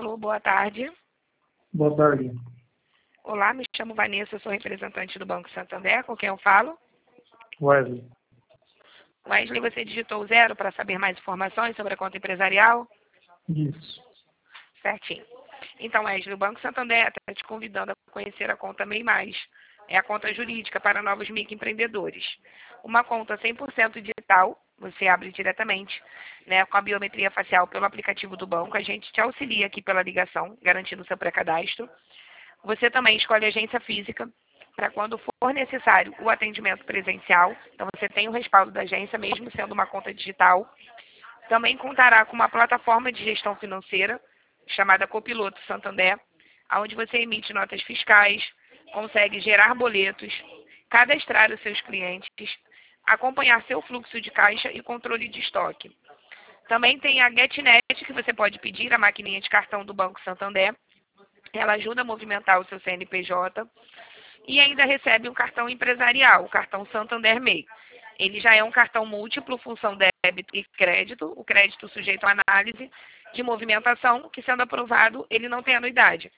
Alô, boa tarde. Boa tarde. Olá, me chamo Vanessa, sou representante do Banco Santander. Com quem eu falo? Wesley. Wesley, você digitou 0 para saber mais informações sobre a conta empresarial? Isso. Certinho. Então, Wesley, o Banco Santander está te convidando a conhecer a conta MEI+. É a conta jurídica para novos microempreendedores. Uma conta 100% digital, você abre diretamente, né, com a biometria facial pelo aplicativo do banco. A gente te auxilia aqui pela ligação, garantindo o seu pré-cadastro. Você também escolhe agência física para quando for necessário o atendimento presencial. Então, você tem o respaldo da agência, mesmo sendo uma conta digital. Também contará com uma plataforma de gestão financeira, chamada Copiloto Santander, onde você emite notas fiscais, consegue gerar boletos, cadastrar os seus clientes, acompanhar seu fluxo de caixa e controle de estoque. Também tem a GetNet, que você pode pedir, a maquininha de cartão do Banco Santander. Ela ajuda a movimentar o seu CNPJ e ainda recebe um cartão empresarial, o cartão Santander MEI. Ele já é um cartão múltiplo, função débito e crédito, o crédito sujeito à análise de movimentação, que sendo aprovado, ele não tem anuidade.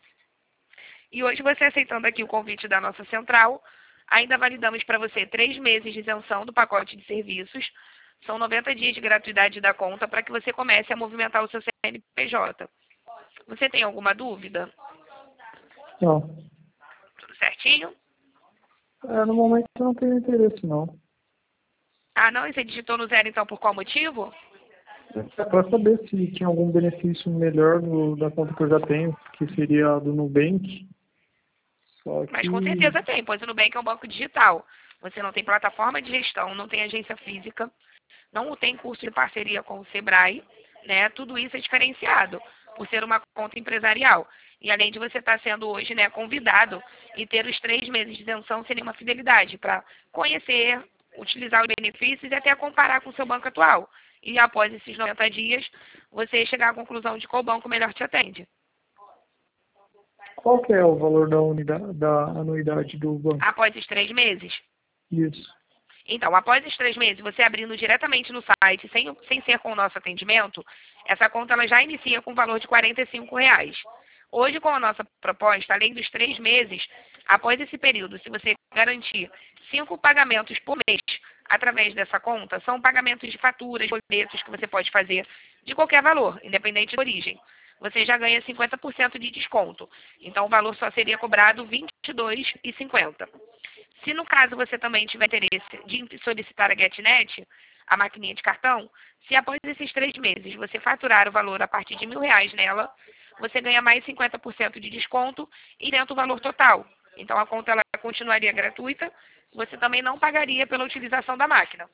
E hoje, você aceitando aqui o convite da nossa central, ainda validamos para você 3 meses de isenção do pacote de serviços. São 90 dias de gratuidade da conta para que você comece a movimentar o seu CNPJ. Você tem alguma dúvida? Não. Tudo certinho? No momento eu não tenho interesse, não. Ah, não? E você digitou no 0, então, por qual motivo? É para saber se tinha algum benefício melhor da conta que eu já tenho, que seria a do Nubank. Só que... Mas com certeza tem, pois o Nubank é um banco digital. Você não tem plataforma de gestão, não tem agência física, não tem curso de parceria com o Sebrae, né? Tudo isso é diferenciado por ser uma conta empresarial. E além de você estar sendo hoje, né, convidado e ter os 3 meses de isenção sem nenhuma fidelidade para conhecer, utilizar os benefícios e até comparar com o seu banco atual. E após esses 90 dias, você chegar à conclusão de qual banco melhor te atende. Qual que é o valor da anuidade do banco? Após os 3 meses? Isso. Então, após os 3 meses, você abrindo diretamente no site, sem ser com o nosso atendimento, essa conta ela já inicia com o valor de R$ 45. Hoje, com a nossa proposta, além dos 3 meses, após esse período, se você garantir 5 pagamentos por mês através dessa conta, são pagamentos de faturas, boletos que você pode fazer de qualquer valor, independente da origem. Você já ganha 50% de desconto. Então, o valor só seria cobrado R$ 22,50. Se no caso você também tiver interesse de solicitar a GetNet, a maquininha de cartão, se após esses 3 meses você faturar o valor a partir de R$ 1.000 nela, você ganha mais 50% de desconto e dentro do valor total. Então a conta ela continuaria gratuita, você também não pagaria pela utilização da máquina.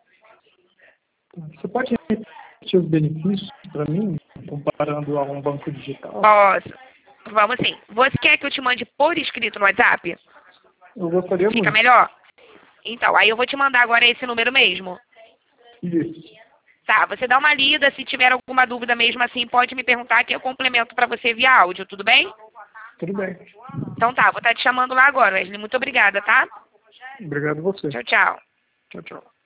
Você pode repetir os benefícios para mim, comparando a um banco digital? Posso. Vamos sim. Você quer que eu te mande por escrito no WhatsApp? Eu gostaria muito. Fica melhor? Então, aí eu vou te mandar agora esse número mesmo. Isso. Tá, você dá uma lida, se tiver alguma dúvida mesmo assim, pode me perguntar que eu complemento para você via áudio, tudo bem? Tudo bem. Então tá, vou estar te chamando lá agora, Wesley. Muito obrigada, tá? Obrigado a você. Tchau, tchau. Tchau, tchau.